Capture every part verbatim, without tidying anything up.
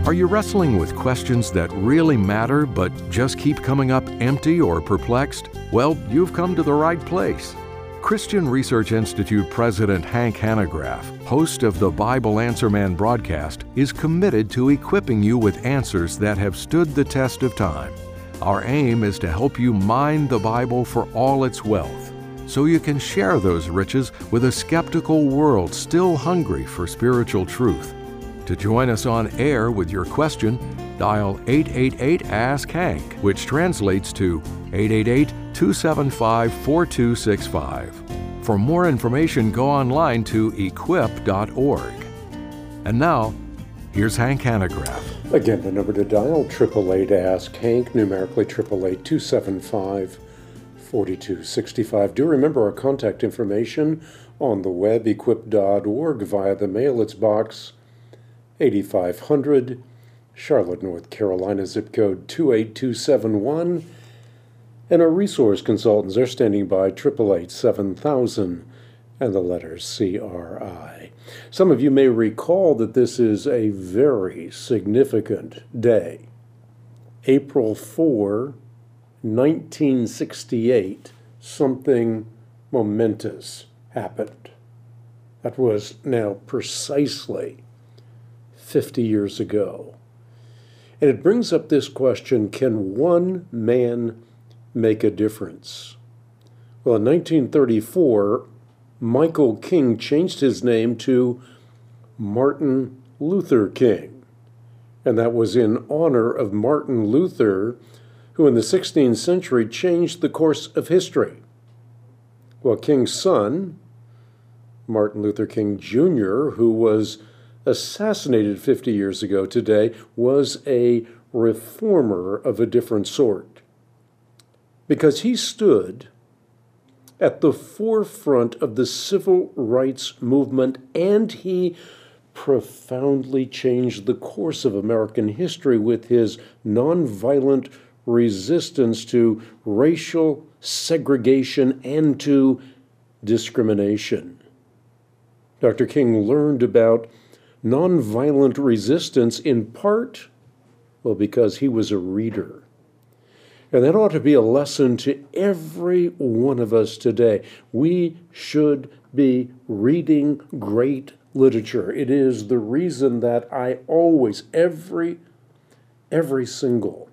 Are you wrestling with questions that really matter but just keep coming up empty or perplexed? Well, you've come to the right place. Christian Research Institute President Hank Hanegraaff, host of the Bible Answer Man broadcast, is committed to equipping you with answers that have stood the test of time. Our aim is to help you mine the Bible for all its wealth, so you can share those riches with a skeptical world still hungry for spiritual truth. To join us on air with your question, dial eight eight eight, ask Hank, which translates to eight eight eight, two seven five, four two six five. For more information, go online to equip dot org. And now, here's Hank Hanegraaff. Again, the number to dial, eight eight eight, ask Hank, numerically eight eight eight, two seven five, four two six five. Do remember our contact information on the web, equip dot org, via the mail. It's box eighty-five hundred, Charlotte, North Carolina, zip code two eight two seven one. And our resource consultants are standing by, eight eight eight, seven thousand, and the letters C R I. Some of you may recall that this is a very significant day. April fourth, nineteen sixty-eight, something momentous happened. That was now precisely fifty years ago. And it brings up this question, can one man make a difference? Well, in nineteen thirty-four, Michael King changed his name to Martin Luther King. And that was in honor of Martin Luther, who in the sixteenth century changed the course of history. Well, King's son, Martin Luther King Junior, who was assassinated fifty years ago today, was a reformer of a different sort, because he stood at the forefront of the civil rights movement, and he profoundly changed the course of American history with his nonviolent resistance to racial segregation and to discrimination. Doctor King learned about nonviolent resistance in part, well, because he was a reader. And that ought to be a lesson to every one of us today. We should be reading great literature. It is the reason that I always, every, every single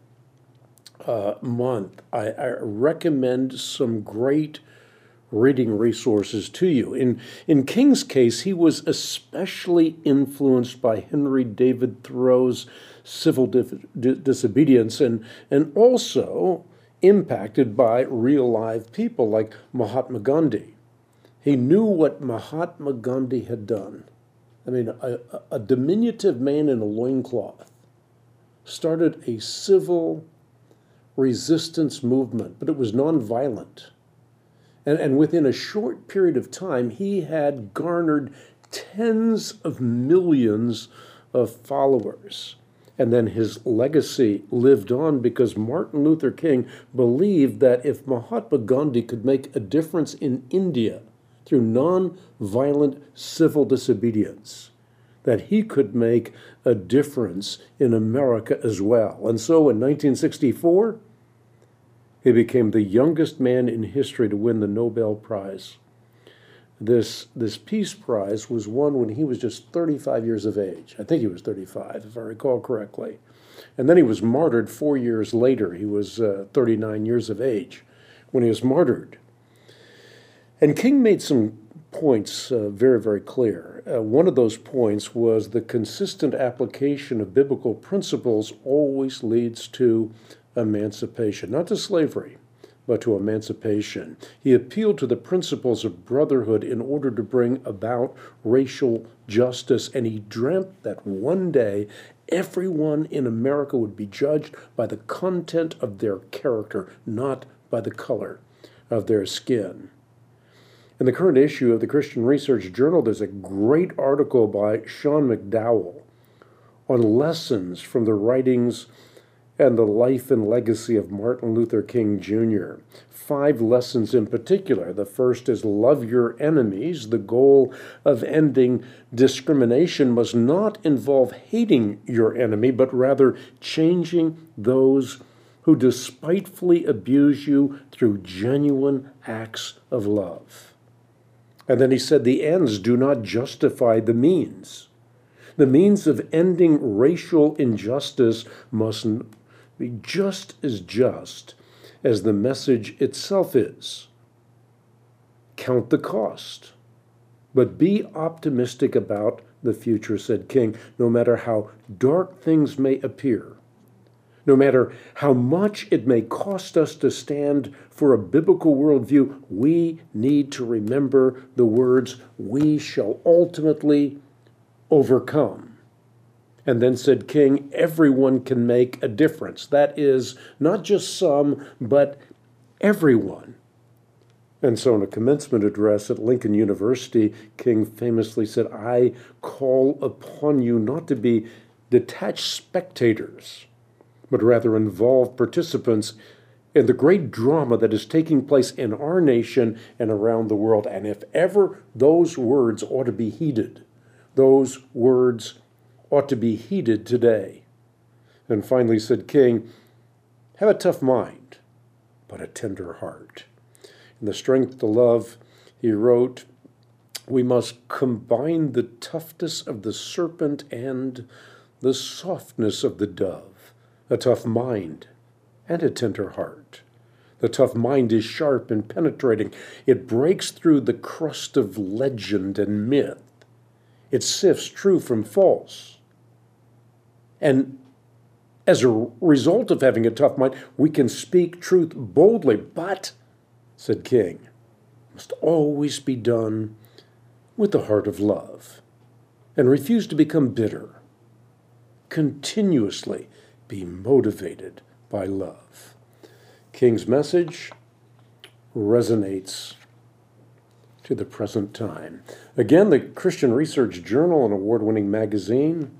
uh, month, I, I recommend some great reading resources to you. In, in King's case, he was especially influenced by Henry David Thoreau's civil di- di- disobedience and, and also impacted by real live people like Mahatma Gandhi. He knew what Mahatma Gandhi had done. I mean, a, a diminutive man in a loincloth started a civil resistance movement, but it was nonviolent. And, and within a short period of time, he had garnered tens of millions of followers. And then his legacy lived on because Martin Luther King believed that if Mahatma Gandhi could make a difference in India through nonviolent civil disobedience, that he could make a difference in America as well. And so in nineteen sixty-four, he became the youngest man in history to win the Nobel Prize. This, this Peace Prize was won when he was just thirty-five years of age. I think he was thirty-five, if I recall correctly. And then he was martyred four years later. He was uh, thirty-nine years of age when he was martyred. And King made some points uh, very, very clear. Uh, one of those points was the consistent application of biblical principles always leads to emancipation, not to slavery, but to emancipation. He appealed to the principles of brotherhood in order to bring about racial justice, and he dreamt that one day everyone in America would be judged by the content of their character, not by the color of their skin. In the current issue of the Christian Research Journal, there's a great article by Sean McDowell on lessons from the writings and the life and legacy of Martin Luther King Junior Five lessons in particular. The first is love your enemies. The goal of ending discrimination must not involve hating your enemy, but rather changing those who despitefully abuse you through genuine acts of love. And then he said, the ends do not justify the means. The means of ending racial injustice must be just as just as the message itself is. Count the cost, but be optimistic about the future, said King, no matter how dark things may appear, no matter how much it may cost us to stand for a biblical worldview. We need to remember the words, we shall ultimately overcome. And then said King, everyone can make a difference. That is, not just some, but everyone. And so in a commencement address at Lincoln University, King famously said, I call upon you not to be detached spectators, but rather involved participants in the great drama that is taking place in our nation and around the world. And if ever those words ought to be heeded, those words ought to be heeded today. And finally said King, have a tough mind, but a tender heart. In The Strength to Love, he wrote, we must combine the toughness of the serpent and the softness of the dove, a tough mind and a tender heart. The tough mind is sharp and penetrating. It breaks through the crust of legend and myth. It sifts true from false. And as a result of having a tough mind, we can speak truth boldly. But, said King, it must always be done with the heart of love. And refuse to become bitter. Continuously be motivated by love. King's message resonates to the present time. Again, the Christian Research Journal, an award-winning magazine,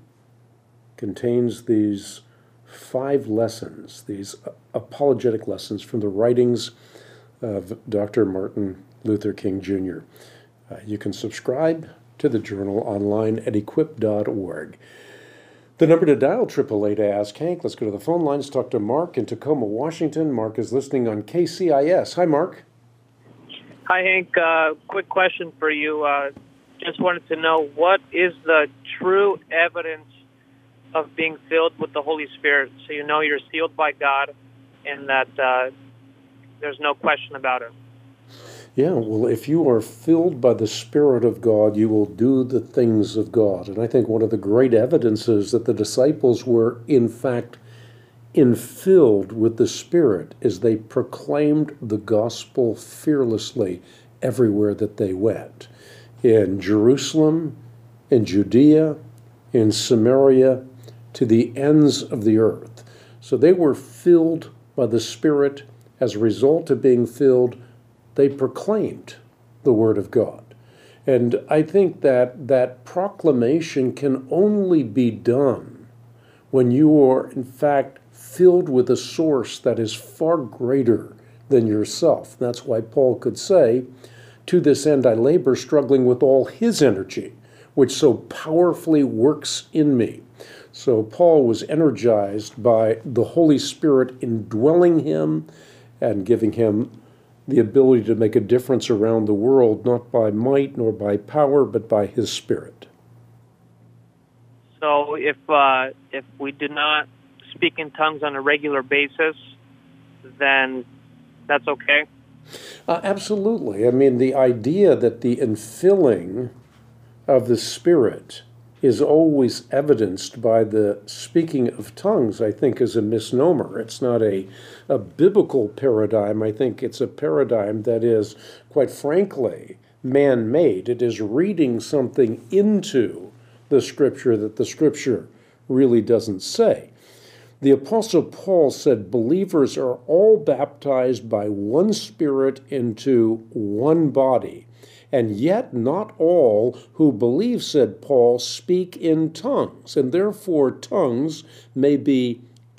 contains these five lessons, these apologetic lessons from the writings of Doctor Martin Luther King Junior Uh, you can subscribe to the journal online at equip dot org. The number to dial, eight eight eight, ask Hank. Let's go to the phone lines, talk to Mark in Tacoma, Washington. Mark is listening on K C I S. Hi, Mark. Hi, Hank. Uh, quick question for you. Uh, just wanted to know, what is the true evidence of being filled with the Holy Spirit, so you know you're sealed by God and that uh, there's no question about it? Yeah, well, if you are filled by the Spirit of God, you will do the things of God. And I think one of the great evidences that the disciples were, in fact, infilled with the Spirit is they proclaimed the gospel fearlessly everywhere that they went. In Jerusalem, in Judea, in Samaria, to the ends of the earth. So they were filled by the Spirit. As a result of being filled, they proclaimed the Word of God. And I think that that proclamation can only be done when you are, in fact, filled with a source that is far greater than yourself. That's why Paul could say, to this end I labor, struggling with all his energy, which so powerfully works in me. So Paul was energized by the Holy Spirit indwelling him and giving him the ability to make a difference around the world, not by might nor by power, but by his Spirit. So if uh, if we do not speak in tongues on a regular basis, then that's okay? Uh, absolutely. I mean, the idea that the infilling of the Spirit is always evidenced by the speaking of tongues, I think, is a misnomer. It's not a, a biblical paradigm. I think it's a paradigm that is, quite frankly, man-made. It is reading something into the Scripture that the Scripture really doesn't say. The Apostle Paul said believers are all baptized by one Spirit into one body. And yet not all who believe, said Paul, speak in tongues, and therefore tongues may be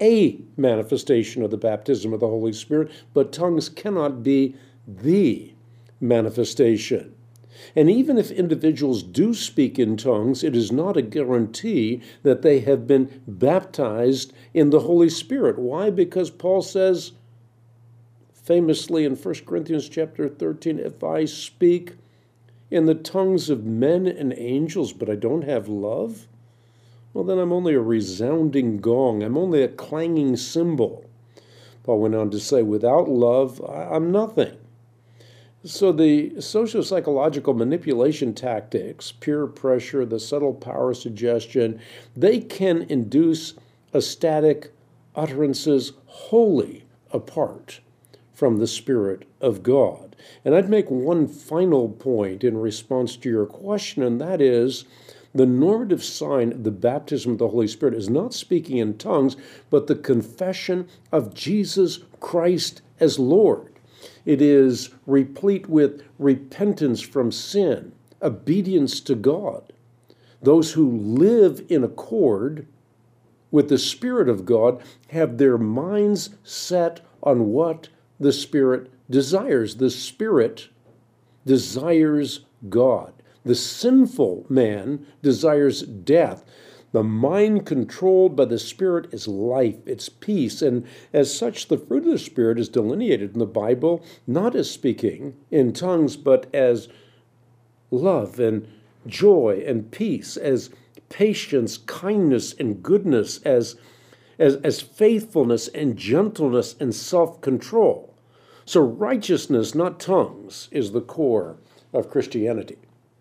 a manifestation of the baptism of the Holy Spirit, but tongues cannot be the manifestation. And even if individuals do speak in tongues, it is not a guarantee that they have been baptized in the Holy Spirit. Why? Because Paul says famously in First Corinthians chapter thirteen, if I speak in the tongues of men and angels, but I don't have love, well, then I'm only a resounding gong. I'm only a clanging cymbal. Paul went on to say, without love, I'm nothing. So the socio-psychological manipulation tactics, peer pressure, the subtle power suggestion, they can induce ecstatic utterances wholly apart from the Spirit of God. And I'd make one final point in response to your question, and that is the normative sign of the baptism of the Holy Spirit is not speaking in tongues, but the confession of Jesus Christ as Lord. It is replete with repentance from sin, obedience to God. Those who live in accord with the Spirit of God have their minds set on what the Spirit desires. The Spirit desires God. The sinful man desires death. The mind controlled by the Spirit is life, it's peace, and as such, the fruit of the Spirit is delineated in the Bible, not as speaking in tongues, but as love and joy and peace, as patience, kindness, and goodness, as, as, as faithfulness and gentleness and self-control. So righteousness, not tongues, is the core of Christianity.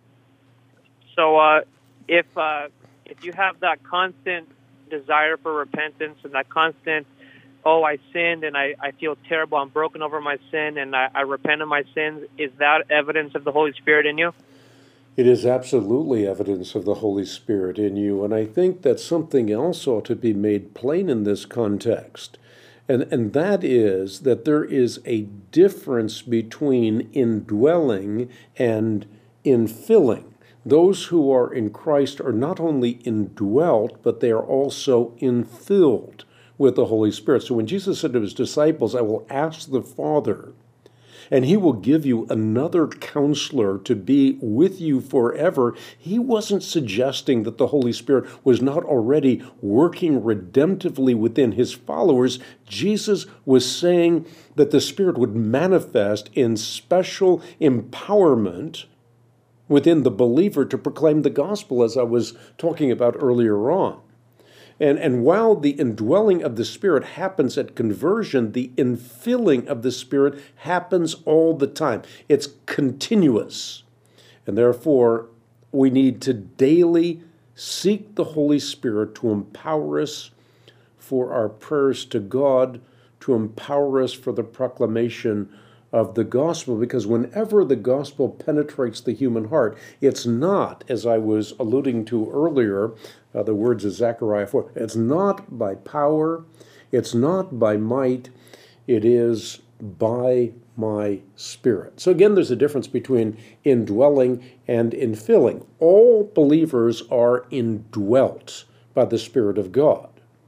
So uh, if... Uh... If you have that constant desire for repentance and that constant, oh, I sinned and I, I feel terrible, I'm broken over my sin and I, I repent of my sins, is that evidence of the Holy Spirit in you? It is absolutely evidence of the Holy Spirit in you, and I think that something else ought to be made plain in this context, and, and that is that there is a difference between indwelling and infilling. Those who are in Christ are not only indwelt, but they are also infilled with the Holy Spirit. So when Jesus said to his disciples, I will ask the Father, and he will give you another counselor to be with you forever, he wasn't suggesting that the Holy Spirit was not already working redemptively within his followers. Jesus was saying that the Spirit would manifest in special empowerment within the believer to proclaim the gospel, as I was talking about earlier on. And, and while the indwelling of the Spirit happens at conversion, the infilling of the Spirit happens all the time. It's continuous. And therefore, we need to daily seek the Holy Spirit to empower us for our prayers to God, to empower us for the proclamation of the gospel, because whenever the gospel penetrates the human heart, it's not, as I was alluding to earlier, uh, the words of Zechariah four, it's not by power, it's not by might, it is by my Spirit. So again, there's a difference between indwelling and infilling. All believers are indwelt by the Spirit of God.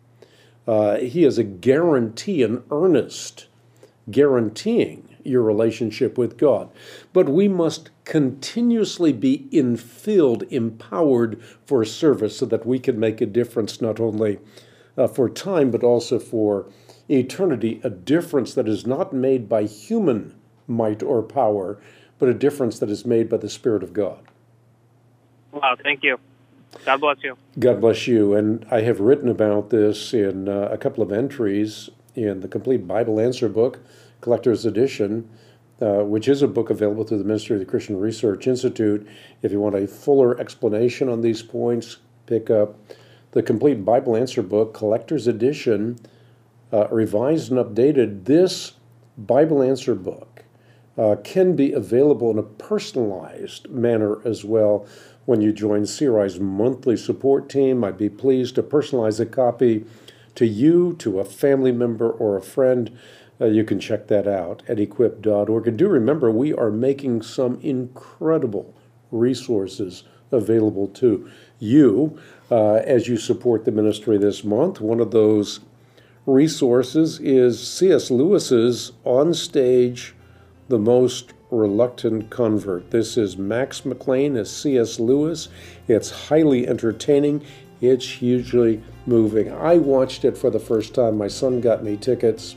Uh, he is a guarantee, an earnest guaranteeing your relationship with God. But we must continuously be infilled, empowered for service so that we can make a difference not only uh, for time, but also for eternity, a difference that is not made by human might or power, but a difference that is made by the Spirit of God. Wow, thank you. God bless you. God bless you. And I have written about this in uh, a couple of entries in the Complete Bible Answer Book, Collector's Edition, uh, which is a book available through the Ministry of the Christian Research Institute. If you want a fuller explanation on these points, pick up the Complete Bible Answer Book, Collector's Edition, uh, revised and updated. This Bible Answer Book uh, can be available in a personalized manner as well when you join C R I's monthly support team. I'd be pleased to personalize a copy to you, to a family member, or a friend. Uh, you can check that out at equip dot org. And do remember, we are making some incredible resources available to you uh, as you support the ministry this month. One of those resources is C S. Lewis's On Stage, The Most Reluctant Convert. This is Max McLean as C S. Lewis. It's highly entertaining. It's hugely moving. I watched it for the first time. My son got me tickets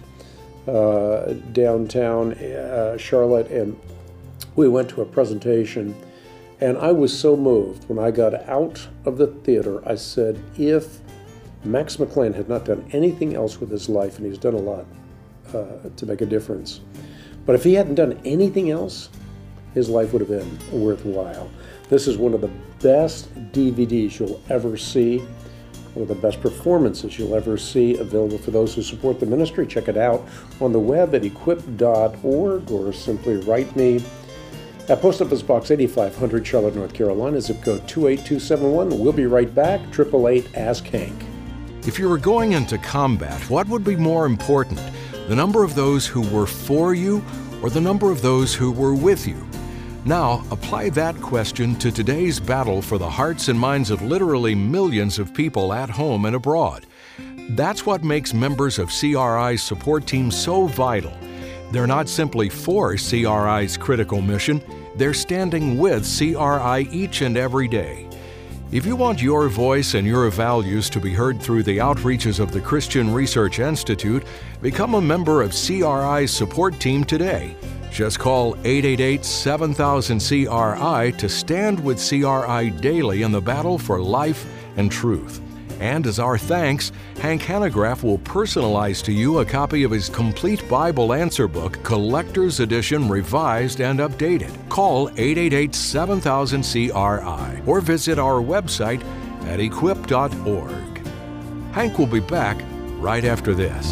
uh, downtown uh, Charlotte, and we went to a presentation. And I was so moved when I got out of the theater. I said, if Max McLean had not done anything else with his life, and he's done a lot uh, to make a difference, but if he hadn't done anything else, his life would have been worthwhile. This is one of the best D V Ds you'll ever see, one of the best performances you'll ever see, available for those who support the ministry. Check it out on the web at equip dot org, or simply write me at Post Office Box eighty-five hundred, Charlotte, North Carolina, zip code two eight two seven one. We'll be right back. eight eight eight, ask Hank. If you were going into combat, what would be more important? The number of those who were for you, or the number of those who were with you? Now, apply that question to today's battle for the hearts and minds of literally millions of people at home and abroad. That's what makes members of C R I's support team so vital. They're not simply for C R I's critical mission, they're standing with C R I each and every day. If you want your voice and your values to be heard through the outreaches of the Christian Research Institute, become a member of C R I's support team today. Just call eight eight eight, seven thousand, C R I to stand with C R I daily in the battle for life and truth. And as our thanks, Hank Hanegraaff will personalize to you a copy of his complete Bible answer book, Collector's Edition, revised and updated. Call eight eight eight, seven thousand, C R I or visit our website at equip dot org. Hank will be back right after this.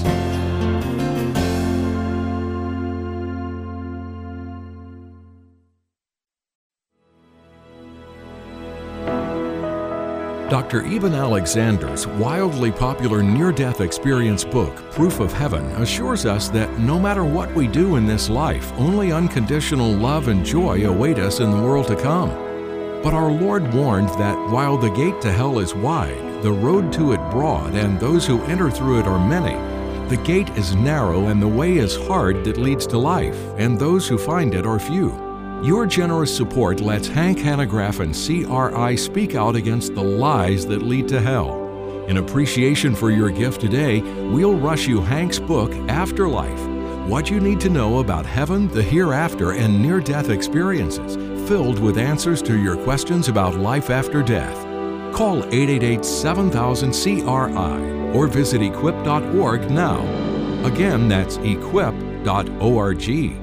Doctor Eben Alexander's wildly popular near-death experience book, Proof of Heaven, assures us that no matter what we do in this life, only unconditional love and joy await us in the world to come. But our Lord warned that while the gate to hell is wide, the road to it broad, and those who enter through it are many, the gate is narrow and the way is hard that leads to life, and those who find it are few. Your generous support lets Hank Hanegraaff and C R I speak out against the lies that lead to hell. In appreciation for your gift today, we'll rush you Hank's book, Afterlife: What You Need to Know About Heaven, the Hereafter, and Near-Death Experiences, filled with answers to your questions about life after death. Call eight eight eight, seven thousand, C R I or visit equip dot org now. Again, that's equip dot org.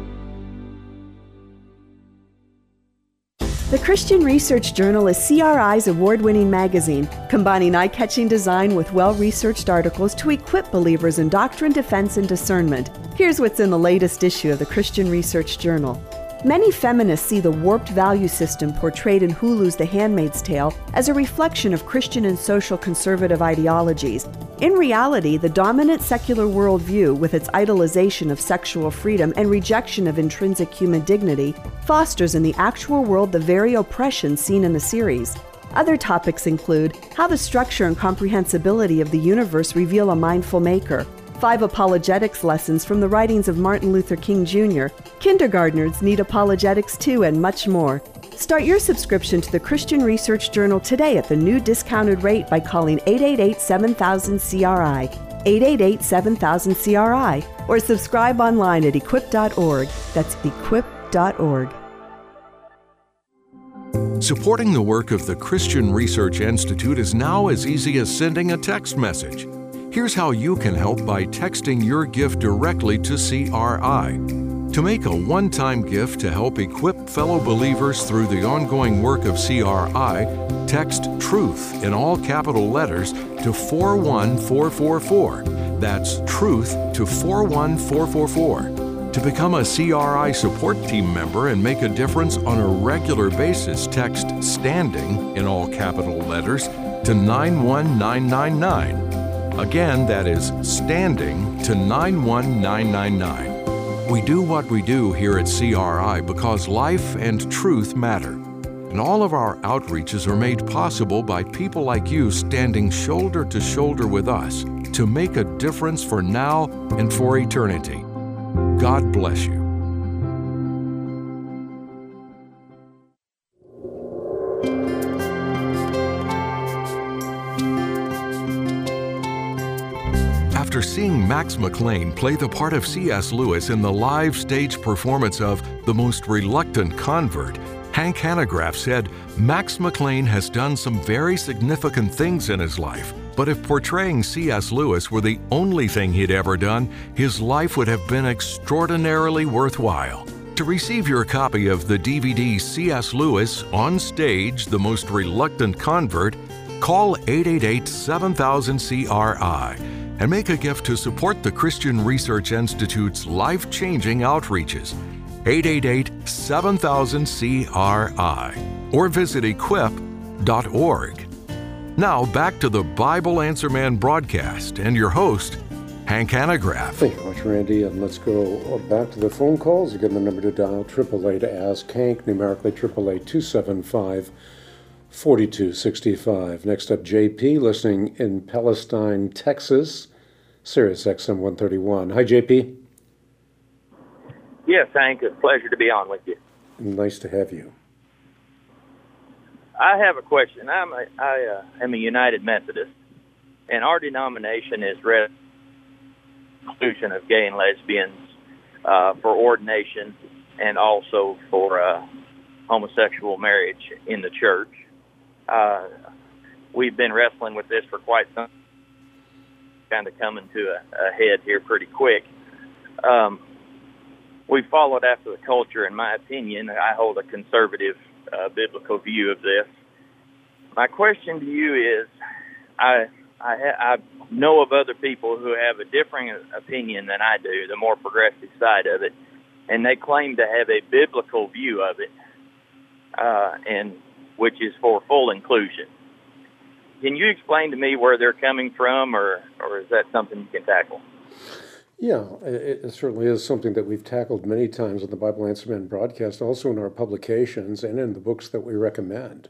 The Christian Research Journal is C R I's award-winning magazine, combining eye-catching design with well-researched articles to equip believers in doctrine, defense, and discernment. Here's what's in the latest issue of the Christian Research Journal. Many feminists see the warped value system portrayed in Hulu's The Handmaid's Tale as a reflection of Christian and social conservative ideologies. In reality, the dominant secular worldview, with its idolization of sexual freedom and rejection of intrinsic human dignity, fosters in the actual world the very oppression seen in the series. Other topics include how the structure and comprehensibility of the universe reveal a mindful maker, five apologetics lessons from the writings of Martin Luther King Junior, kindergartners need apologetics too, and much more. Start your subscription to the Christian Research Journal today at the new discounted rate by calling eight eight eight, seven thousand, C R I, eight eight eight, seven thousand, C R I, or subscribe online at equip dot org. That's equip dot org. Supporting the work of the Christian Research Institute is now as easy as sending a text message. Here's how you can help by texting your gift directly to C R I. To make a one-time gift to help equip fellow believers through the ongoing work of C R I, text TRUTH in all capital letters to four one four four four. That's TRUTH to four one four four four. To become a C R I support team member and make a difference on a regular basis, text STANDING in all capital letters to nine one nine nine nine. Again, that is STANDING to nine one nine nine nine. We do what we do here at C R I because life and truth matter. And all of our outreaches are made possible by people like you standing shoulder to shoulder with us. to make a difference for now and for eternity. God bless you. After seeing Max McLean play the part of C S Lewis in the live stage performance of The Most Reluctant Convert, Hank Hanegraaff said, Max McLean has done some very significant things in his life, but if portraying C S Lewis were the only thing he'd ever done, his life would have been extraordinarily worthwhile. To receive your copy of the D V D C S Lewis On Stage, The Most Reluctant Convert, call eight eight eight, seven thousand, C R I and make a gift to support the Christian Research Institute's life-changing outreaches. eight eight eight, seven thousand, C R I or visit equip dot org. Now back to the Bible Answer Man broadcast and your host, Hank Hanegraaff. Thank you very much, Randy. And let's go back to the phone calls. Again, the number to dial, triple A to ask Hank, numerically triple A two seven five, four two six five. Next up, J P, listening in Palestine, Texas, Sirius X M one thirty-one. Hi, J P. Yes, Hank, it's a pleasure to be on with you. Nice to have you. I have a question. I'm a, I uh, am a United Methodist, and our denomination is red exclusion of gay and lesbians uh, for ordination and also for uh, homosexual marriage in the church. Uh, we've been wrestling with this for quite some time, kind of coming to a, a head here pretty quick. Um, we followed after the culture, in my opinion. I hold a conservative uh, biblical view of this. My question to you is, I, I, I know of other people who have a differing opinion than I do, the more progressive side of it, and they claim to have a biblical view of it, uh, and which is for full inclusion. Can you explain to me where they're coming from, or, or is that something you can tackle? Yeah, it, it certainly is something that we've tackled many times on the Bible Answer Man broadcast, also in our publications and in the books that we recommend.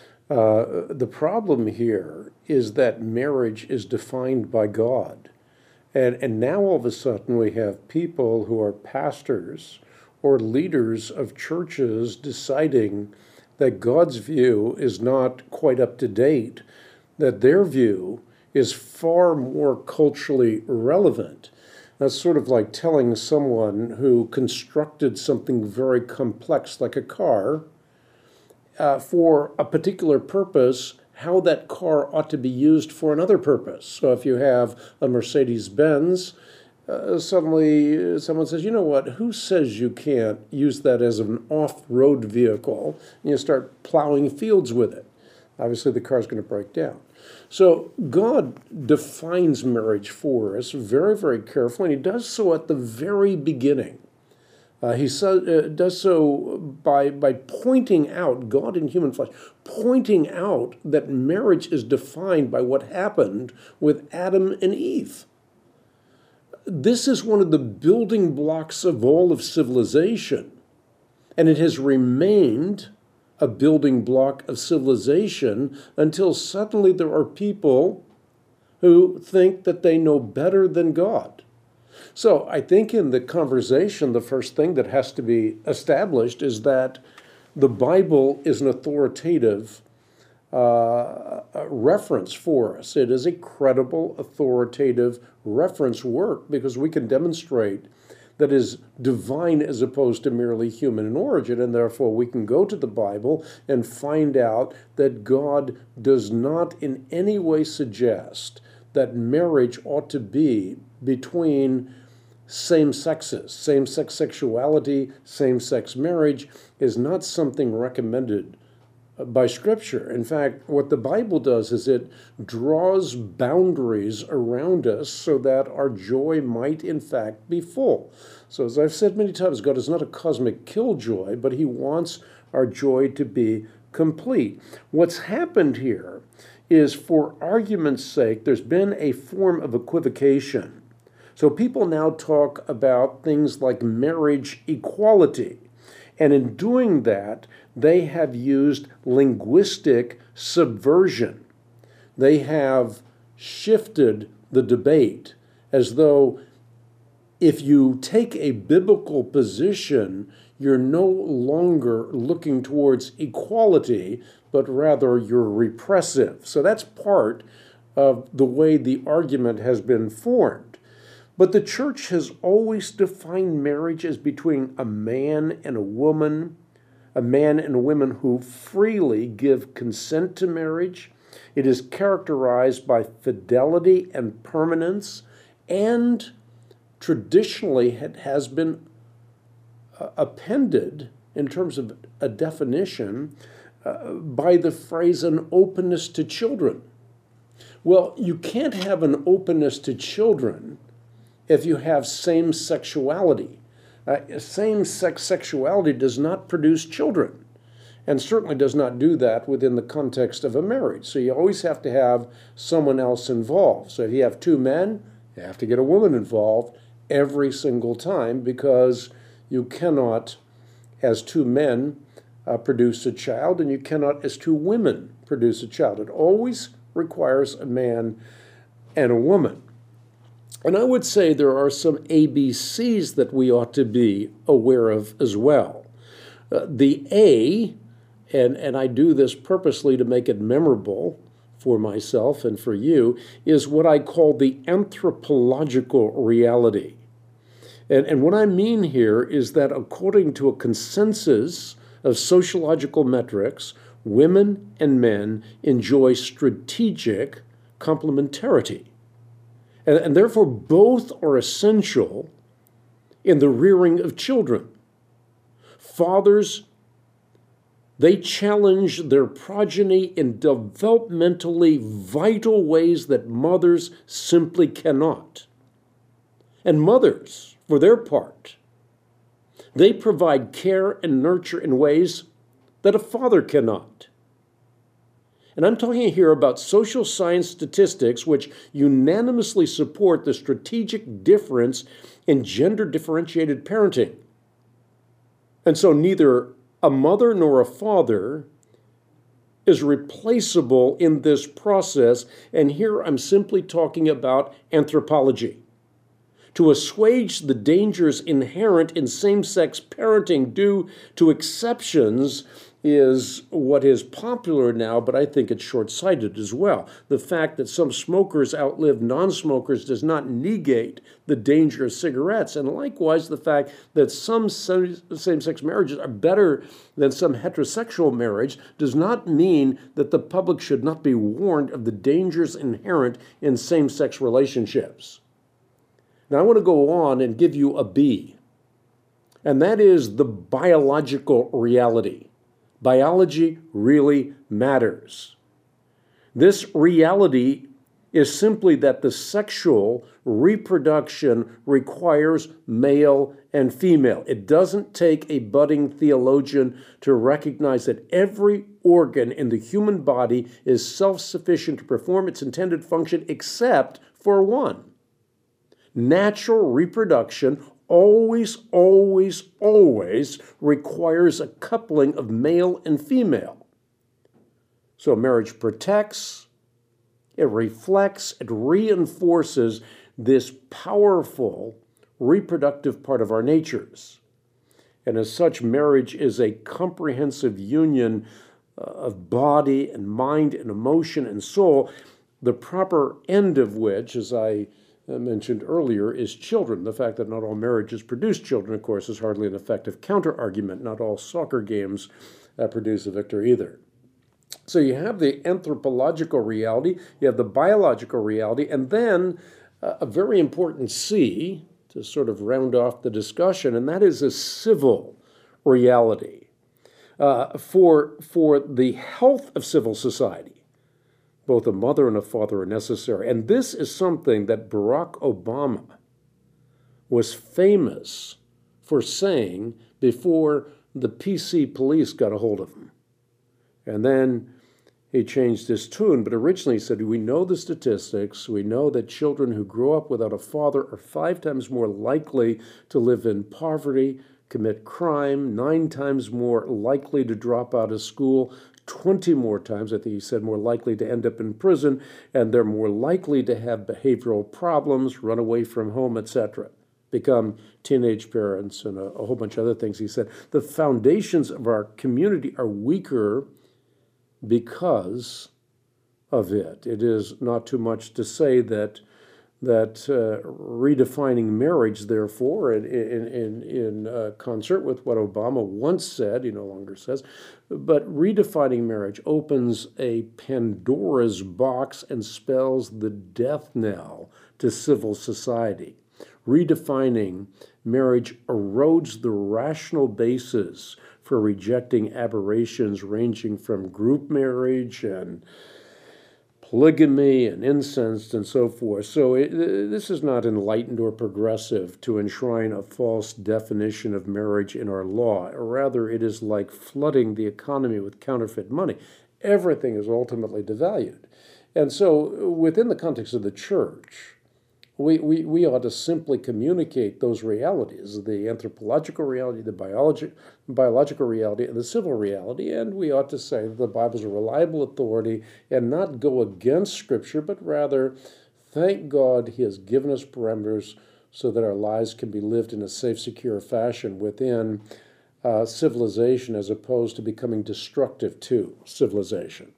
Uh, the problem here is that marriage is defined by God. And, and now all of a sudden we have people who are pastors or leaders of churches deciding that God's view is not quite up to date, that their view is far more culturally relevant. That's sort of like telling someone who constructed something very complex like a car uh, for a particular purpose, how that car ought to be used for another purpose. So if you have a Mercedes-Benz, uh, suddenly someone says, you know what, who says you can't use that as an off-road vehicle? And you start plowing fields with it. Obviously the car's going to break down. So God defines marriage for us very, very carefully, and he does so at the very beginning. Uh, he so, uh, does so by, by pointing out, God in human flesh, pointing out that marriage is defined by what happened with Adam and Eve. This is one of the building blocks of all of civilization, and it has remained a building block of civilization until suddenly there are people who think that they know better than God. So I think in the conversation, the first thing that has to be established is that the Bible is an authoritative uh, reference for us. It is a credible, authoritative reference work because we can demonstrate that is divine as opposed to merely human in origin, and therefore we can go to the Bible and find out that God does not in any way suggest that marriage ought to be between same sexes. Same-sex sexuality, same-sex marriage is not something recommended by Scripture. In fact, what the Bible does is it draws boundaries around us so that our joy might, in fact, be full. So as I've said many times, God is not a cosmic killjoy, but he wants our joy to be complete. What's happened here is, for argument's sake, there's been a form of equivocation. So people now talk about things like marriage equality. And in doing that, they have used linguistic subversion. They have shifted the debate as though if you take a biblical position, you're no longer looking towards equality, but rather you're repressive. So that's part of the way the argument has been formed. But the church has always defined marriage as between a man and a woman, a man and a woman who freely give consent to marriage. It is characterized by fidelity and permanence, and traditionally it has been uh, appended in terms of a definition uh, by the phrase an openness to children. Well, you can't have an openness to children if you have same sexuality. Uh, same-sex sexuality does not produce children, and certainly does not do that within the context of a marriage. So you always have to have someone else involved. So if you have two men, you have to get a woman involved every single time, because you cannot, as two men, uh, produce a child, and you cannot, as two women, produce a child. It always requires a man and a woman. And I would say there are some A B Cs that we ought to be aware of as well. Uh, the A, and, and I do this purposely to make it memorable for myself and for you, is what I call the anthropological reality. And, and what I mean here is that according to a consensus of sociological metrics, women and men enjoy strategic complementarity. And, and therefore, both are essential in the rearing of children. Fathers, they challenge their progeny in developmentally vital ways that mothers simply cannot. And mothers, for their part, they provide care and nurture in ways that a father cannot. And I'm talking here about social science statistics which unanimously support the strategic difference in gender-differentiated parenting. And so neither a mother nor a father is replaceable in this process, and here I'm simply talking about anthropology. To assuage the dangers inherent in same-sex parenting due to exceptions is what is popular now, but I think it's short-sighted as well. The fact that some smokers outlive non-smokers does not negate the danger of cigarettes, and likewise the fact that some same-sex marriages are better than some heterosexual marriage does not mean that the public should not be warned of the dangers inherent in same-sex relationships. Now I want to go on and give you a B, and that is the biological reality. Biology really matters. This reality is simply that the sexual reproduction requires male and female. It doesn't take a budding theologian to recognize that every organ in the human body is self-sufficient to perform its intended function except for one. Natural reproduction always, always, always requires a coupling of male and female. So marriage protects, it reflects, it reinforces this powerful reproductive part of our natures. And as such, marriage is a comprehensive union uh, of body and mind and emotion and soul, the proper end of which, as I mentioned earlier, is children. The fact that not all marriages produce children, of course, is hardly an effective counter-argument. Not all soccer games uh, produce a victor either. So you have the anthropological reality, you have the biological reality, and then uh, a very important C to sort of round off the discussion, and that is a civil reality. Uh, for, for the health of civil society, both a mother and a father are necessary. And this is something that Barack Obama was famous for saying before the P C police got a hold of him. And then he changed his tune, but originally he said, we know the statistics. We know that children who grow up without a father are five times more likely to live in poverty, commit crime, nine times more likely to drop out of school. twenty more times. I think he said more likely to end up in prison, and they're more likely to have behavioral problems, run away from home, et cetera, become teenage parents, and a, a whole bunch of other things. He said the foundations of our community are weaker because of it. It is not too much to say that that uh, redefining marriage, therefore, in, in, in, in uh, concert with what Obama once said, he no longer says, but redefining marriage opens a Pandora's box and spells the death knell to civil society. Redefining marriage erodes the rational basis for rejecting aberrations ranging from group marriage and polygamy and incest and so forth. So it, this is not enlightened or progressive to enshrine a false definition of marriage in our law. Rather, it is like flooding the economy with counterfeit money. Everything is ultimately devalued. And so within the context of the church, we, we, we ought to simply communicate those realities, the anthropological reality, the biologi- biological reality, and the civil reality, and we ought to say that the Bible is a reliable authority and not go against Scripture, but rather thank God he has given us parameters so that our lives can be lived in a safe, secure fashion within uh, civilization as opposed to becoming destructive to civilization.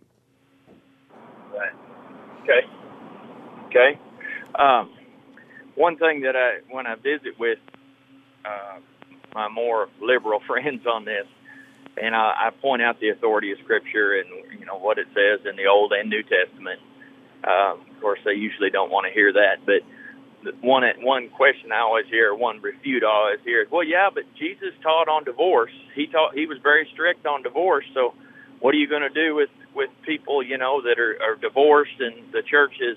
Right. Okay. Okay. Um, One thing that I, when I visit with uh, my more liberal friends on this, and I, I point out the authority of Scripture and, you know, what it says in the Old and New Testament. Um, of course, they usually don't want to hear that, but one one question I always hear, one refute I always hear is, well, yeah, but Jesus taught on divorce. He taught he was very strict on divorce. So, what are you going to do with, with people, you know, that are, are divorced and the church has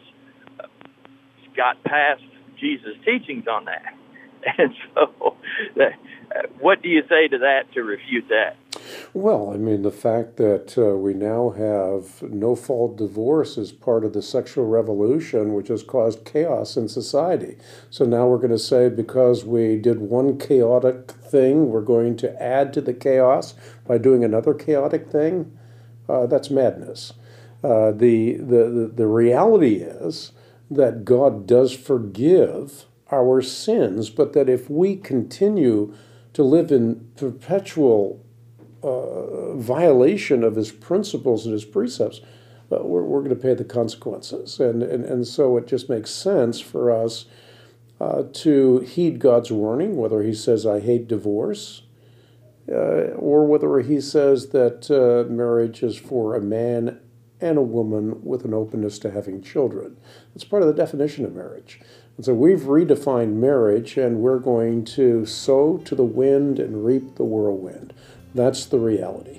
got past Jesus' teachings on that? And so, that, what do you say to that to refute that? Well, I mean, the fact that uh, we now have no-fault divorce is part of the sexual revolution, which has caused chaos in society. So now we're going to say because we did one chaotic thing, we're going to add to the chaos by doing another chaotic thing? Uh, that's madness. Uh, the, the, the, the reality is that God does forgive our sins, but that if we continue to live in perpetual uh, violation of his principles and his precepts, uh, we're, we're going to pay the consequences. And, and, and so it just makes sense for us uh, to heed God's warning, whether he says, I hate divorce, uh, or whether he says that uh, marriage is for a man and a woman with an openness to having children. It's part of the definition of marriage. And so we've redefined marriage, and we're going to sow to the wind and reap the whirlwind. That's the reality.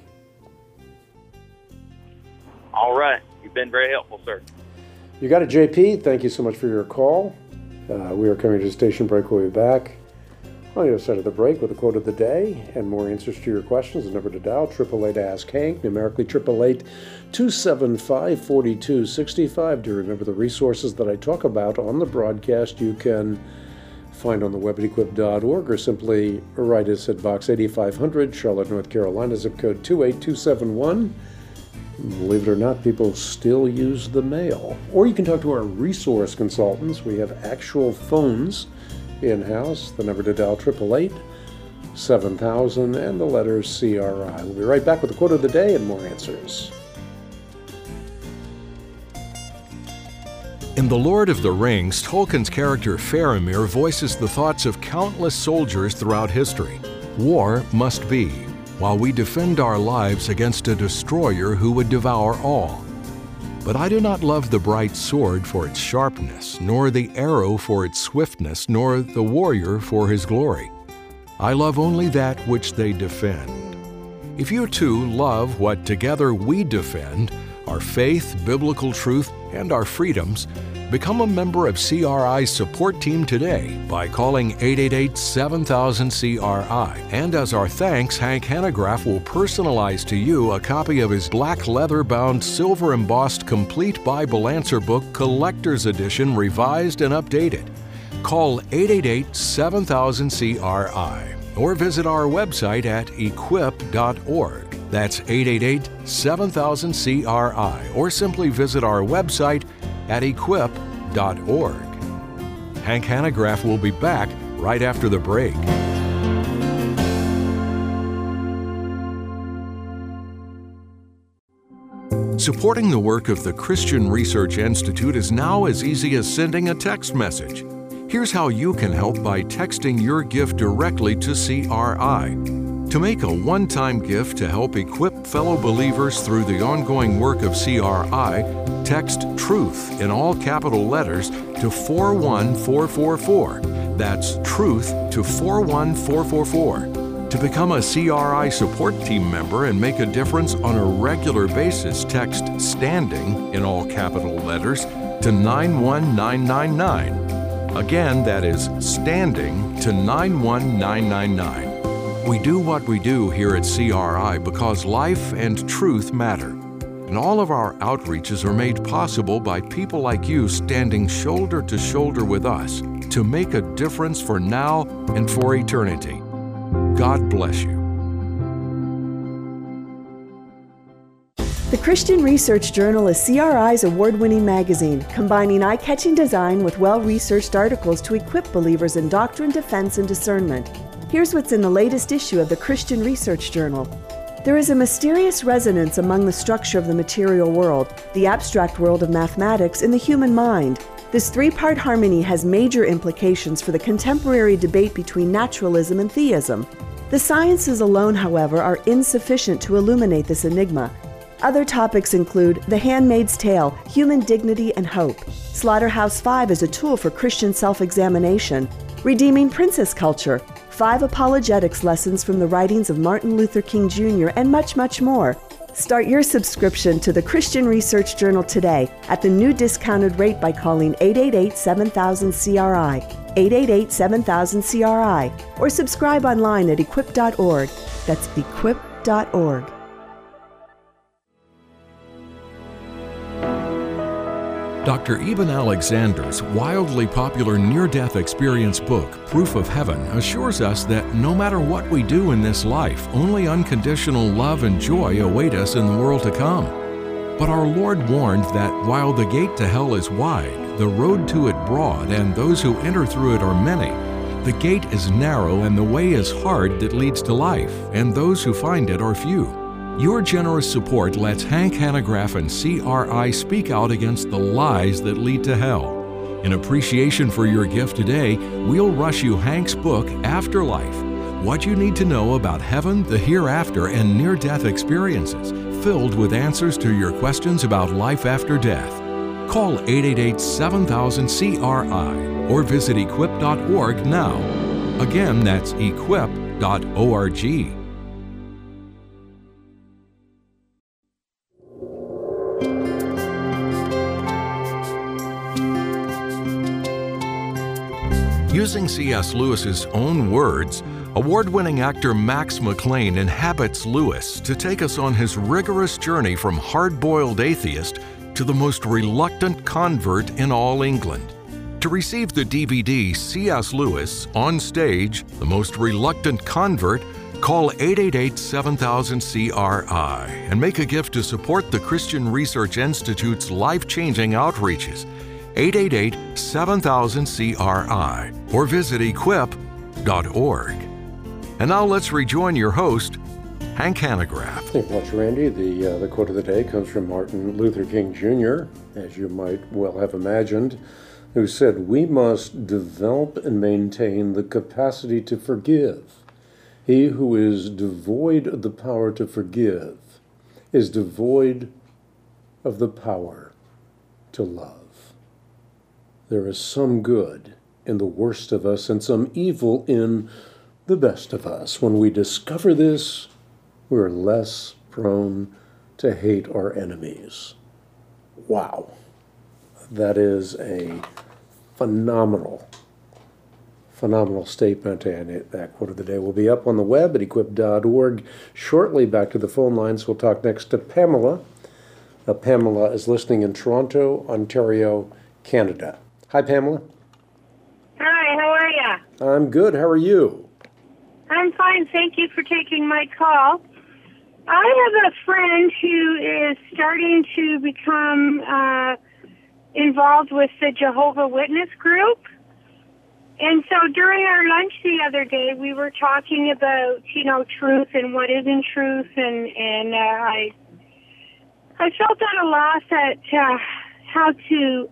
All right. You've been very helpful, sir. You got it, J P. Thank you so much for your call. Uh, we are coming to a station break. We'll be back on the other side of the break with a quote of the day and more answers to your questions. The number to dial, eight eight eight ask Hank, numerically eight eight eight, two seven five, four two six five. Do remember the resources that I talk about on the broadcast you can find on the web at equip dot org, or simply write us at Box eighty-five hundred, Charlotte, North Carolina, zip code two eight two seven one. Believe it or not, people still use the mail. Or you can talk to our resource consultants. We have actual phones in-house. The number to dial, eight eight eight, seven thousand, and the letters C R I. We'll be right back with the quote of the day and more answers. In The Lord of the Rings, Tolkien's character Faramir voices the thoughts of countless soldiers throughout history. War must be, while we defend our lives against a destroyer who would devour all. But I do not love the bright sword for its sharpness, nor the arrow for its swiftness, nor the warrior for his glory. I love only that which they defend. If you too love what together we defend, our faith, biblical truth, and our freedoms, become a member of C R I's support team today by calling eight eight eight, seven thousand, C R I. And as our thanks, Hank Hanegraaff will personalize to you a copy of his black leather-bound, silver-embossed complete Bible answer book, Collector's Edition, revised and updated. Call eight eight eight, seven thousand, C R I or visit our website at equip dot org. That's eight eight eight, seven thousand, C R I, or simply visit our website at equip dot org. Hank Hanegraaff will be back right after the break. Supporting the work of the Christian Research Institute is now as easy as sending a text message. Here's how you can help by texting your gift directly to C R I. To make a one-time gift to help equip fellow believers through the ongoing work of C R I, text TRUTH in all capital letters to four one four four four. That's TRUTH to four one four four four. To become a C R I support team member and make a difference on a regular basis, text STANDING in all capital letters to nine one nine nine nine. Again, that is STANDING to nine one nine nine nine. We do what we do here at C R I because life and truth matter. And all of our outreaches are made possible by people like you standing shoulder to shoulder with us to make a difference for now and for eternity. God bless you. The Christian Research Journal is C R I's award-winning magazine, combining eye-catching design with well-researched articles to equip believers in doctrine, defense, and discernment. Here's what's in the latest issue of the Christian Research Journal. There is a mysterious resonance among the structure of the material world, the abstract world of mathematics, and the human mind. This three-part harmony has major implications for the contemporary debate between naturalism and theism. The sciences alone, however, are insufficient to illuminate this enigma. Other topics include The Handmaid's Tale, Human Dignity and Hope, Slaughterhouse Five as a Tool for Christian Self-Examination, Redeeming Princess Culture, Five Apologetics Lessons from the Writings of Martin Luther King Junior, and much, much more. Start your subscription to the Christian Research Journal today at the new discounted rate by calling eight eight eight, seven thousand, C R I, eight eight eight, seven thousand, C R I, or subscribe online at equip dot org. That's equip dot org. Doctor Eben Alexander's wildly popular near-death experience book, Proof of Heaven, assures us that no matter what we do in this life, only unconditional love and joy await us in the world to come. But our Lord warned that while the gate to hell is wide, the road to it broad, and those who enter through it are many, the gate is narrow and the way is hard that leads to life, and those who find it are few. Your generous support lets Hank Hanegraaff and C R I speak out against the lies that lead to hell. In appreciation for your gift today, we'll rush you Hank's book, Afterlife, What You Need to Know About Heaven, the Hereafter, and Near-Death Experiences, filled with answers to your questions about life after death. Call eight eight eight, seven thousand, C R I or visit equip dot org now. Again, that's equip dot org. Using C S Lewis's own words, award-winning actor Max McLean inhabits Lewis to take us on his rigorous journey from hard-boiled atheist to the most reluctant convert in all England. To receive the D V D C S Lewis, On Stage, The Most Reluctant Convert, call eight eight eight, seven thousand, C R I and make a gift to support the Christian Research Institute's life-changing outreaches. eight eight eight, seven thousand, C R I or visit equip dot org. And now let's rejoin your host, Hank Hanegraaff. Thank you much, Randy. The, uh, the quote of the day comes from Martin Luther King Junior, as you might well have imagined, who said, "We must develop and maintain the capacity to forgive. He who is devoid of the power to forgive is devoid of the power to love." There is some good in the worst of us and some evil in the best of us. When we discover this, we're less prone to hate our enemies. Wow. That is a phenomenal, phenomenal statement, and it, that quote of the day will be up on the web at equip dot org shortly. Back to the phone lines. We'll talk next to Pamela. Uh, Pamela is listening in Toronto, Ontario, Canada. Hi, Pamela. Hi, how are you? I'm good. How are you? I'm fine. Thank you for taking my call. I have a friend who is starting to become uh, involved with the Jehovah's Witness group. And so during our lunch the other day, we were talking about, you know, truth and what isn't truth. And, and uh, I I felt at a loss at uh, how to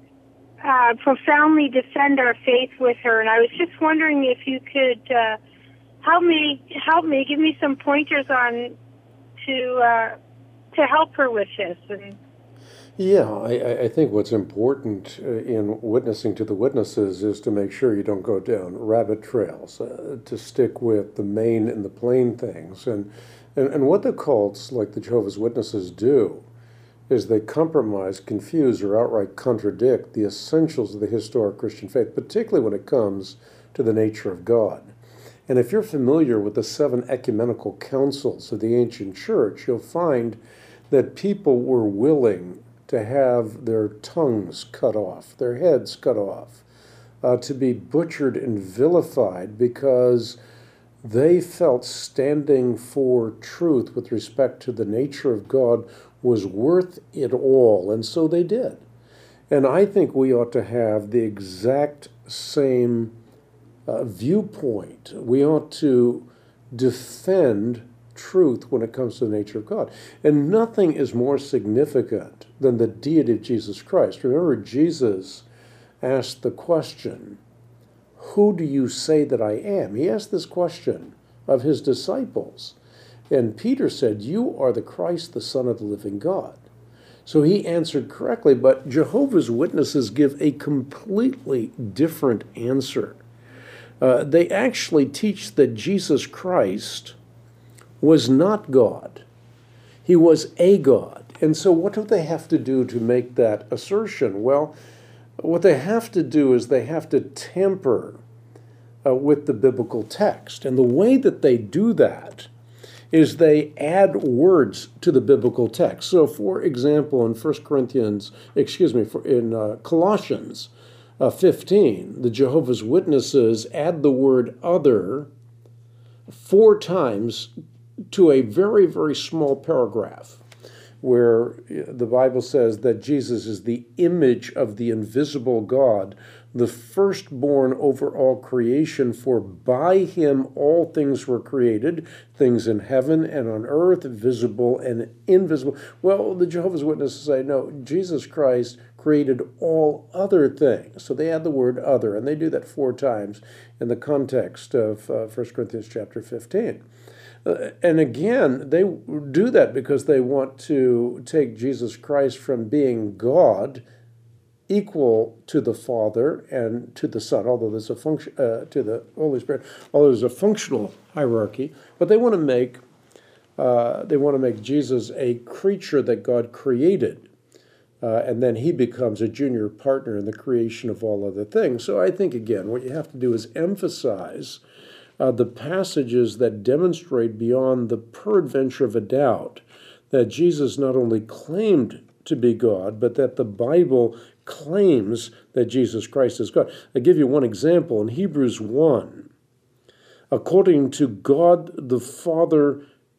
uh, profoundly defend our faith with her. And I was just wondering if you could uh, help me, help me, give me some pointers on to uh, to help her with this. And Yeah, I, I think what's important uh, in witnessing to the witnesses is to make sure you don't go down rabbit trails, uh, to stick with the main and the plain things. And, and, and what the cults, like the Jehovah's Witnesses, do is they compromise, confuse, or outright contradict the essentials of the historic Christian faith, particularly when it comes to the nature of God. And if you're familiar with the seven ecumenical councils of the ancient church, you'll find that people were willing to have their tongues cut off, their heads cut off, uh, to be butchered and vilified because they felt standing for truth with respect to the nature of God was worth it all, and so they did. And I think we ought to have the exact same uh, viewpoint. We ought to defend truth when it comes to the nature of God. And nothing is more significant than the deity of Jesus Christ. Remember, Jesus asked the question, who do you say that I am? He asked this question of his disciples. And Peter said, you are the Christ, the Son of the living God. So he answered correctly, but Jehovah's Witnesses give a completely different answer. Uh, they actually teach that Jesus Christ was not God. He was a God. And so what do they have to do to make that assertion? Well, what they have to do is they have to tamper uh, with the biblical text. And the way that they do that is they add words to the biblical text. So, for example, in First Corinthians, excuse me, for, in uh, Colossians uh, fifteen, the Jehovah's Witnesses add the word other four times to a very, very small paragraph where the Bible says that Jesus is the image of the invisible God, the firstborn over all creation, for by him all things were created, things in heaven and on earth, visible and invisible. Well, the Jehovah's Witnesses say, no, Jesus Christ created all other things. So they add the word other, and they do that four times in the context of uh, First Corinthians chapter fifteen. Uh, and again, they do that because they want to take Jesus Christ from being God, equal to the Father and to the Son, although there's a function uh, to the Holy Spirit, although there's a functional hierarchy. But they want to make uh, they want to make Jesus a creature that God created, uh, and then he becomes a junior partner in the creation of all other things. So I think again, what you have to do is emphasize Uh, the passages that demonstrate beyond the peradventure of a doubt that Jesus not only claimed to be God, but that the Bible claims that Jesus Christ is God. I'll give you one example. In Hebrews one, according to God the Father,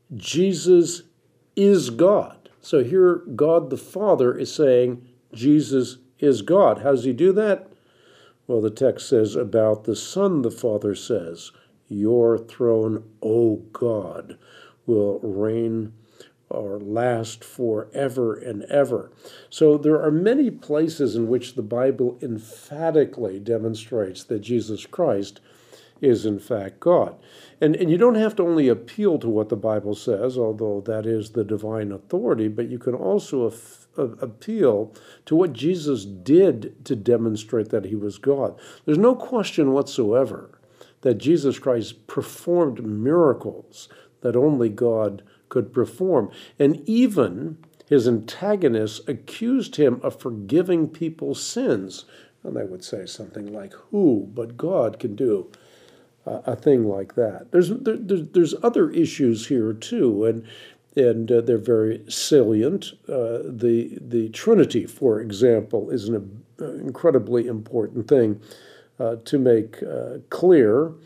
Jesus is God. So here God the Father is saying Jesus is God. How does he do that? Well, the text says about the Son, the Father says, your throne, O God, will reign or last forever and ever. So there are many places in which the Bible emphatically demonstrates that Jesus Christ is in fact God. And, and you don't have to only appeal to what the Bible says, although that is the divine authority, but you can also af- appeal to what Jesus did to demonstrate that he was God. There's no question whatsoever that Jesus Christ performed miracles that only God could perform. And even his antagonists accused him of forgiving people's sins. And they would say something like, who but God can do uh, a thing like that? There's, there, there's other issues here too, and and uh, they're very salient. Uh, the, the Trinity, for example, is an uh, incredibly important thing Uh, to make uh, clear.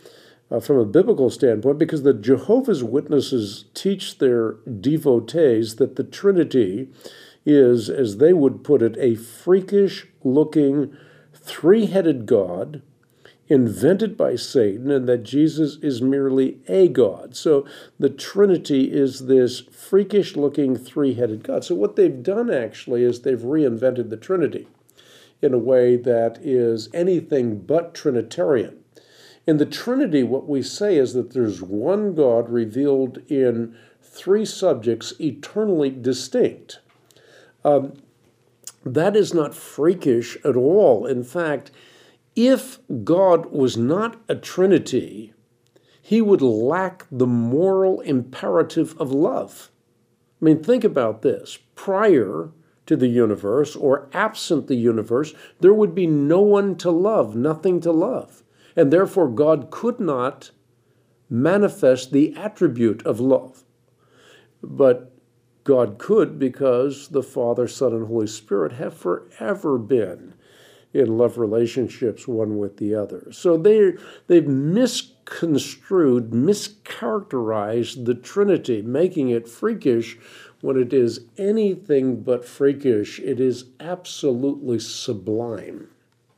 uh, from a biblical standpoint, because the Jehovah's Witnesses teach their devotees that the Trinity is, as they would put it, a freakish-looking, three-headed God invented by Satan, and that Jesus is merely a God. So the Trinity is this freakish-looking, three-headed God. So what they've done, actually, is they've reinvented the Trinity in a way that is anything but Trinitarian. In the Trinity, what we say is that there's one God revealed in three subjects eternally distinct. Um, that is not freakish at all. In fact, if God was not a Trinity, he would lack the moral imperative of love. I mean, think about this. Prior to the universe, or absent the universe, there would be no one to love, nothing to love. And therefore, God could not manifest the attribute of love. But God could, because the Father, Son, and Holy Spirit have forever been in love relationships one with the other. So they, they've misconstrued, mischaracterized the Trinity, making it freakish when it is anything but freakish. It is absolutely sublime.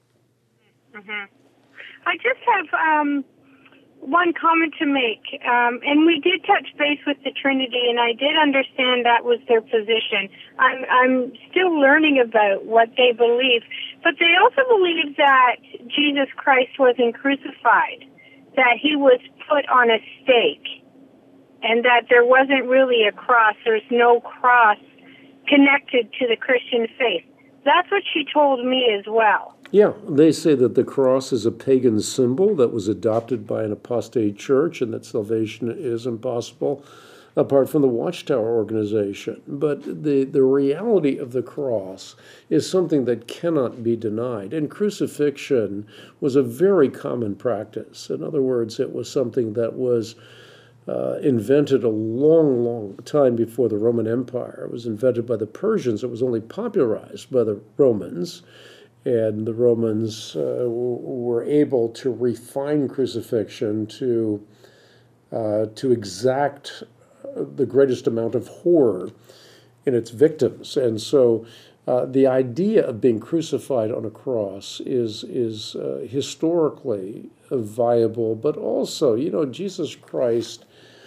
Mm-hmm. I just have um, one comment to make, um, and we did touch base with the Trinity, and I did understand that was their position. I'm, I'm still learning about what they believe, but they also believe that Jesus Christ wasn't crucified, that he was put on a stake, and that there wasn't really a cross. There's no cross connected to the Christian faith. That's what she told me as well. Yeah, they say that the cross is a pagan symbol that was adopted by an apostate church, and that salvation is impossible apart from the Watchtower organization. But the, the reality of the cross is something that cannot be denied. And crucifixion was a very common practice. In other words, it was something that was uh, invented a long, long time before the Roman Empire. It was invented by the Persians. It was only popularized by the Romans. And the Romans uh, were able to refine crucifixion to uh, to exact the greatest amount of horror in its victims. And so uh, the idea of being crucified on a cross is, is uh, historically viable, but also, you know, Jesus Christ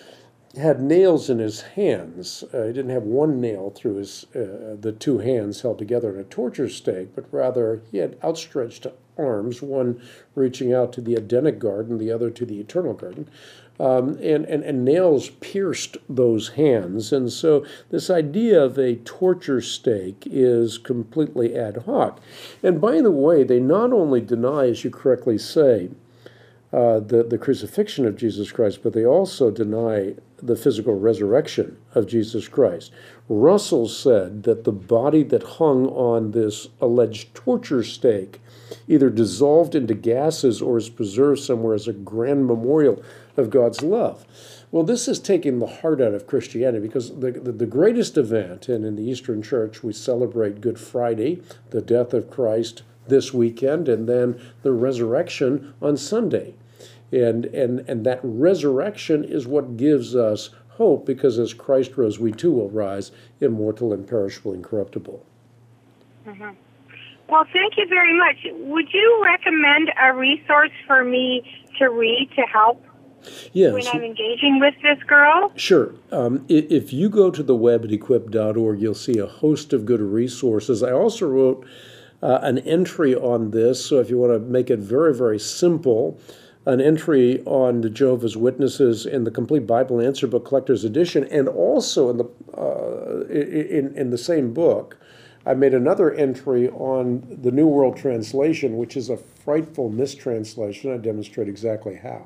had nails in his hands. Uh, he didn't have one nail through his uh, the two hands held together in a torture stake, but rather he had outstretched arms, one reaching out to the Edenic garden, the other to the eternal garden, um, and, and, and nails pierced those hands. And so this idea of a torture stake is completely ad hoc. And by the way, they not only deny, as you correctly say, uh, the, the crucifixion of Jesus Christ, but they also deny the physical resurrection of Jesus Christ. Russell said that the body that hung on this alleged torture stake either dissolved into gases or is preserved somewhere as a grand memorial of God's love. Well, this is taking the heart out of Christianity, because the, the, the greatest event, and in the Eastern Church we celebrate Good Friday, the death of Christ this weekend, and then the resurrection on Sunday. And, and, and that resurrection is what gives us hope, because as Christ rose, we too will rise, immortal, imperishable, incorruptible. Mm-hmm. Well, thank you very much. Would you recommend a resource for me to read to help yes. when I'm engaging with this girl? Sure. Um, if you go to the web at equip dot org, you'll see a host of good resources. I also wrote uh, an entry on this, so if you want to make it very, very simple, an entry on the Jehovah's Witnesses in the Complete Bible Answer Book Collector's Edition, and also in the uh, in, in the same book, I made another entry on the New World Translation, which is a frightful mistranslation. I demonstrate exactly how.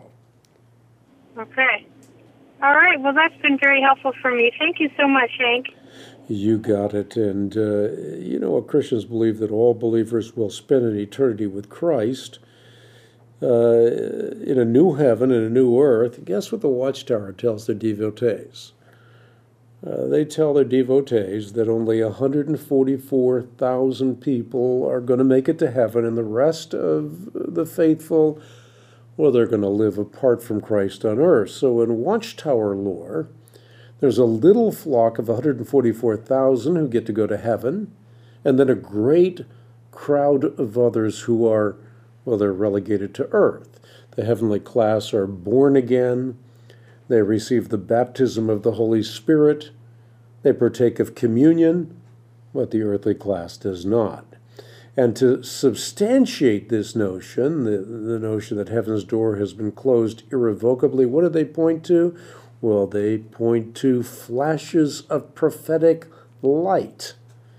Okay. All right. Well, that's been very helpful for me. Thank you so much, Hank. You got it. And, uh, you know, Christians believe that all believers will spend an eternity with Christ uh, in a new heaven and a new earth. Guess what the Watchtower tells their devotees? Uh, they tell their devotees that only one hundred forty-four thousand people are going to make it to heaven, and the rest of the faithful well, they're going to live apart from Christ on earth. So in Watchtower lore, there's a little flock of one hundred forty-four thousand who get to go to heaven, and then a great crowd of others who are, well, they're relegated to earth. The heavenly class are born again. They receive the baptism of the Holy Spirit. They partake of communion, but the earthly class does not. And to substantiate this notion, the, the notion that heaven's door has been closed irrevocably, what do they point to? Well, they point to flashes of prophetic light.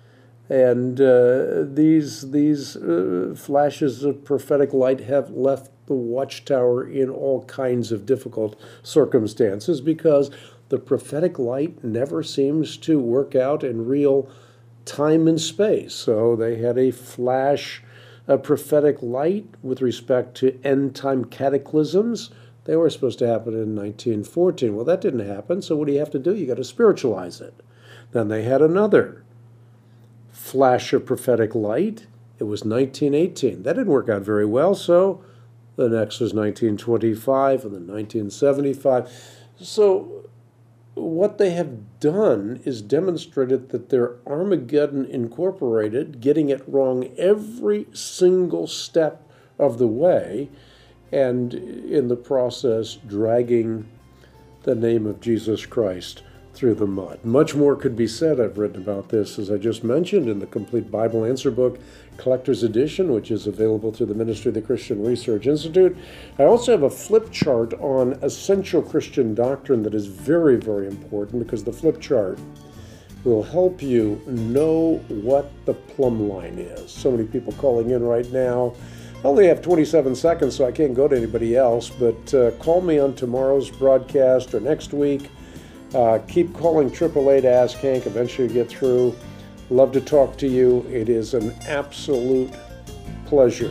And uh, these, these uh, flashes of prophetic light have left the Watchtower in all kinds of difficult circumstances because the prophetic light never seems to work out in real time and space. So they had a flash of prophetic light with respect to end-time cataclysms. They were supposed to happen in nineteen fourteen. Well, that didn't happen, so what do you have to do? You got to spiritualize it. Then they had another flash of prophetic light. It was nineteen eighteen. That didn't work out very well, so the next was nineteen twenty-five and then nineteen seventy-five. So what they have done is demonstrated that they're Armageddon Incorporated, getting it wrong every single step of the way, and in the process dragging the name of Jesus Christ through the mud. Much more could be said. I've written about this, as I just mentioned, in the Complete Bible Answer Book Collector's Edition, which is available through the Ministry of the Christian Research Institute. I also have a flip chart on essential Christian doctrine that is very, very important, because the flip chart will help you know what the plumb line is. So many people calling in right now. I only have twenty-seven seconds, so I can't go to anybody else, but uh, call me on tomorrow's broadcast or next week. Uh, keep calling triple A to Ask Hank. Eventually you get through. Love to talk to you. It is an absolute pleasure.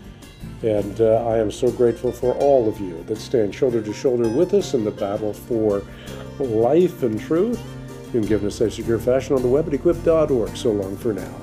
And uh, I am so grateful for all of you that stand shoulder to shoulder with us in the battle for life and truth. You can give in a safe, secure fashion on the web at equip dot org. So long for now.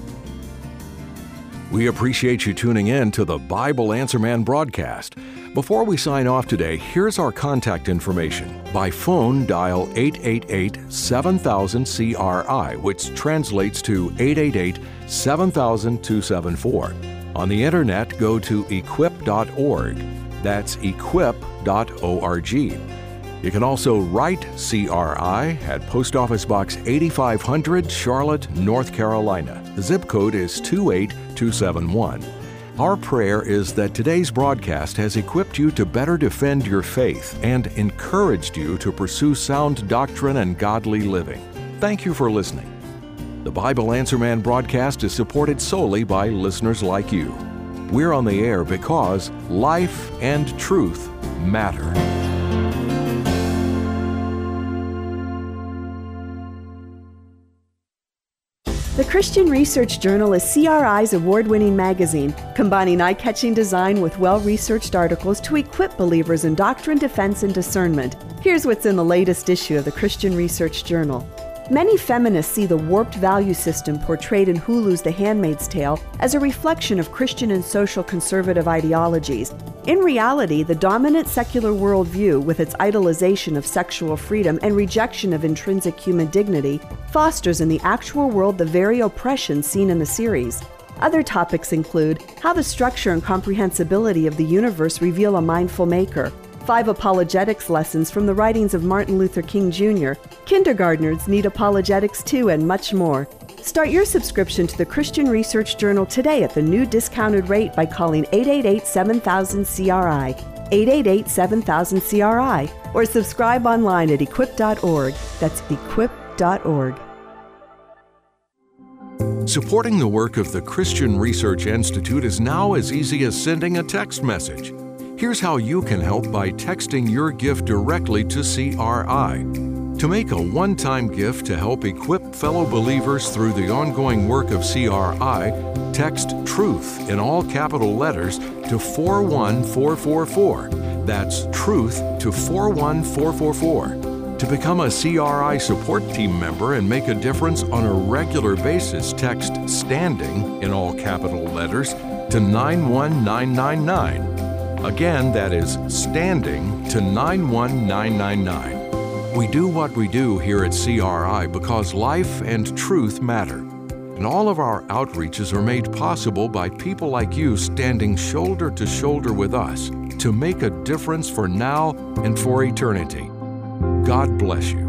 We appreciate you tuning in to the Bible Answer Man broadcast. Before we sign off today, here's our contact information. By phone, dial eight eight eight, seven thousand, C R I, which translates to eight eight eight, seven thousand, two seven four. On the internet, go to equip dot org. That's equip dot org. You can also write C R I at Post Office Box eighty-five hundred, Charlotte, North Carolina. The zip code is two eight two seven one. Our prayer is that today's broadcast has equipped you to better defend your faith and encouraged you to pursue sound doctrine and godly living. Thank you for listening. The Bible Answer Man broadcast is supported solely by listeners like you. We're on the air because life and truth matter. The Christian Research Journal is C R I's award-winning magazine, combining eye-catching design with well-researched articles to equip believers in doctrine, defense, and discernment. Here's what's in the latest issue of the Christian Research Journal. Many feminists see the warped value system portrayed in Hulu's The Handmaid's Tale as a reflection of Christian and social conservative ideologies. In reality, the dominant secular worldview, with its idolization of sexual freedom and rejection of intrinsic human dignity, fosters in the actual world the very oppression seen in the series. Other topics include how the structure and comprehensibility of the universe reveal a mindful maker, five apologetics lessons from the writings of Martin Luther King Junior, kindergartners need apologetics too, and much more. Start your subscription to the Christian Research Journal today at the new discounted rate by calling eight eight eight, seven thousand, C R I, eight eight eight, seven thousand, C R I, or subscribe online at equip dot org. That's equip dot org. Supporting the work of the Christian Research Institute is now as easy as sending a text message. Here's how you can help by texting your gift directly to C R I. To make a one-time gift to help equip fellow believers through the ongoing work of C R I, text TRUTH in all capital letters to four one four four four. That's TRUTH to four one four four four. To become a C R I support team member and make a difference on a regular basis, text STANDING in all capital letters to nine one nine nine nine. Again, that is STANDING to nine one nine nine nine. We do what we do here at C R I because life and truth matter. And all of our outreaches are made possible by people like you standing shoulder to shoulder with us to make a difference for now and for eternity. God bless you.